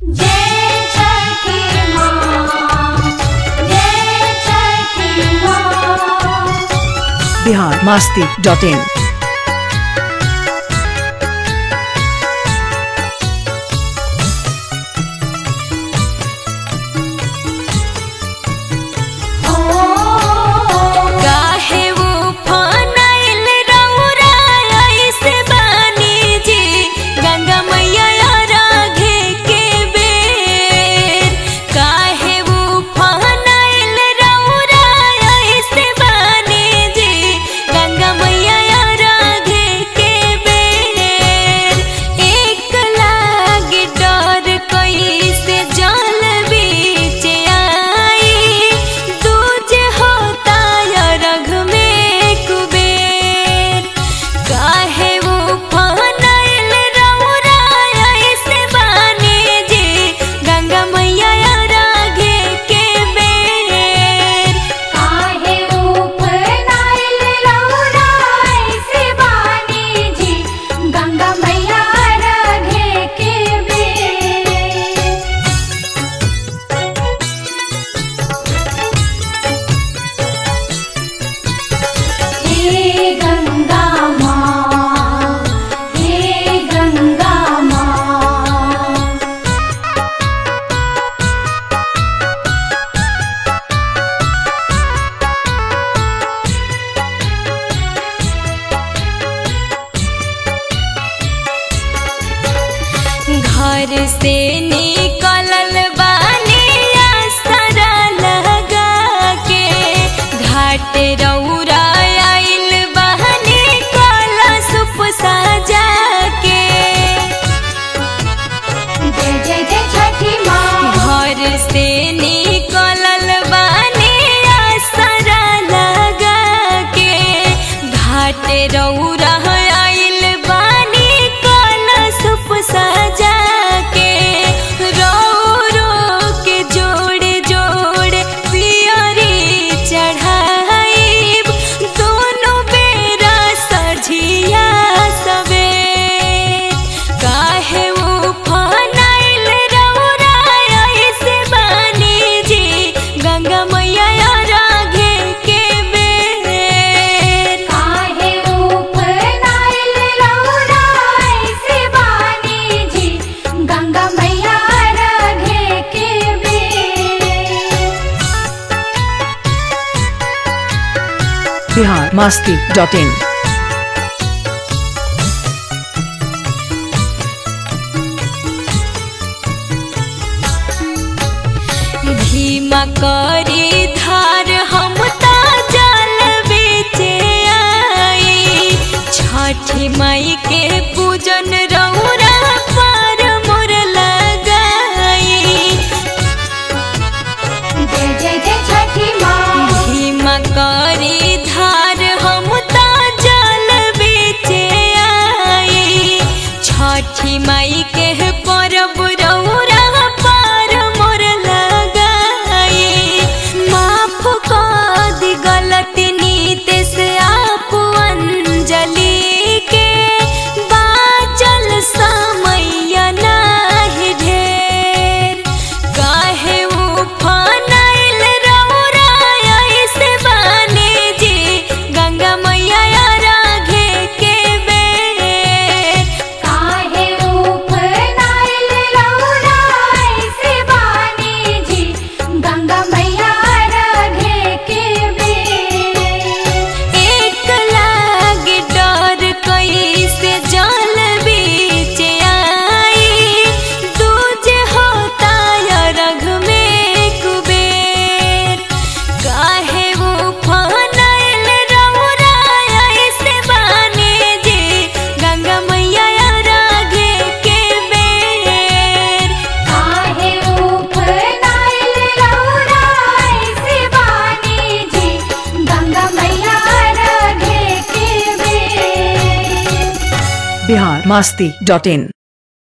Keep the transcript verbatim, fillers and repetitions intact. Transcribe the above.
Bihar Masti dot इन। घर से निकलल बानी आसरा लगा के, घाट रौरा आइल बहनी कलशुप सजा के। जय जय जय छठी माँ। घर से निकलल बानी आसरा लगा के, घाट रौरा आइल बानी कलशुप सजा के। रो रो के जोड़े जोड़े पियरी चढ़ाइब, दोनों बेरा सझिया सवेर। काहे उफनाइल रौरा ऐसे बानी जी, गंगा मैया राघे के बेर। काहे उफनाइल रौरा ऐसे बानी जी, गंगा मैया राघे के बेर। Bihar Masti dot in. भीमा करी धार हम ता जल बेचे आई, छठी माई के पूजन रौरा पर मोर लगाई। जय जय जय छठी माँ। भीमा करी धार हम ता जल बेचे आई, छठी माई के परब रौरा पर मोर लगाई। माफ कर दी गलती नीति से आप अंजलि के, बाचल समय नाही ढेर। काहे उफनाइल रौरा ऐसे बानी जी, गंगा मैया राघे के बेर। काहे उफनाइल रौरा ऐसे बानी जी, गंगा मैया राघे के बेर। एक लाग डर कैसे जल बीच आई, दूजे होता रघ में कुबेर। काहे उफनाइल रौरा ऐसे बानी जी, गंगा मैया राघे के बेर। काहे उफनाइल रौरा ऐसे बानी जी, गंगा मैया राघे के बेर। बिहार मस्ती डॉट इन।